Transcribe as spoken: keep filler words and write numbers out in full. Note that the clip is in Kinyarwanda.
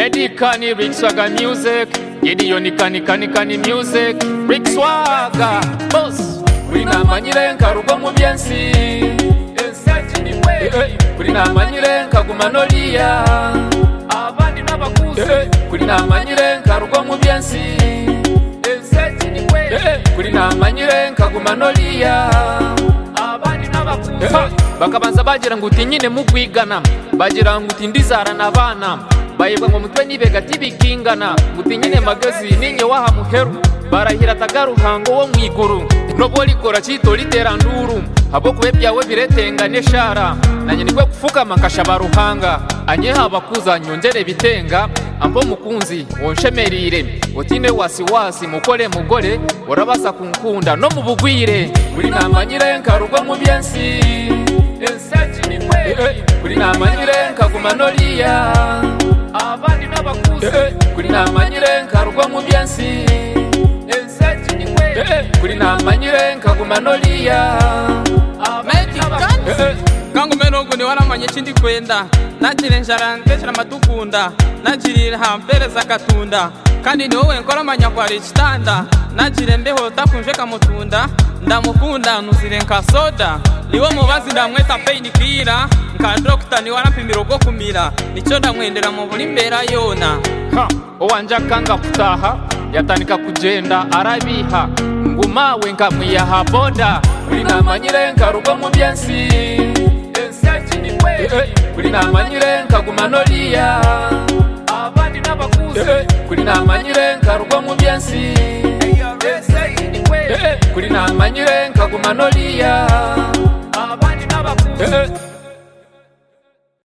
Medicani, Rick Swagger music. Gideon Kani Kani Kani music. Rick Swagger, boss. Kuri namanyire nkarugo mu byensi. Ensaji ni we. Kuri namanyire nkaguma nolia. Abandi n'abakuzi. Kuri namanyire nkarugo mu byensi. Ensaji ni we. Kuri namanyire nkaguma nolia. Abandi n'abakuzi. Bakabanza bagira ngo utinyine mu kwigana. Bagira ngo utindizara n'abana. Bayibwa ngo mutwe nibega tibikingana. Utinyine magazi ninye waha muheru. Barahira tagaruhango wo mwiguru. Nobo likora chito litera nduru. Habo kubebyawe biretenga neshara. Nanye nikwe kufuka makasha baruhanga. Anyeha abakuza nyongere bitenga. Ambo mukunzi wonshemerire. Utine wasiwasi mukole mugore. Urabasa kunkunda no mubugwire. Kuri namanyire nkarugo mu byensi. Ensaji ni we. Kuri namanyire nkaguma nolia. Abandi n'abakuzi. Kuri namanyire nkarugo mu byensi. Ensaji ni we. Kuri namanyire nkaguma nolia. Abandi n'abakuzi. Kangu menongo ni waramanye chindi kwenda. Najire njarangeshira matukunda. Najirira hampereza katunda. Kandi ni wowe nkoramanya kwa richitanda. Najire mbeho takunjeka mutunda. Ndamukunda nuzire nka soda. Niwo mubazi ndamweta pain kira. Nka doctor ni warampimiro go kumira. Nico ndamwendera mu buri mbera yona. Ha, owanja kanga kutaha. Yatanika kugenda arabiha. Ngumawe nkamwiyaha boda. Kuri namanyire nkarugo mu byensi. Ensaji ni we. Kuri namanyire nkaguma nolia. Abandi n'abakuzi. Kuri namanyire nkarugo mu byensi. Ensaji ni we. Kuri namanyire nkaguma nolia. Abandi n'abakuzi.